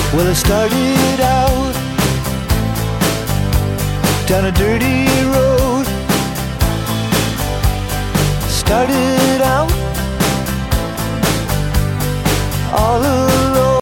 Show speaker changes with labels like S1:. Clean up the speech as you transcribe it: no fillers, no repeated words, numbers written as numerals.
S1: Well, I started out down a dirty road. Started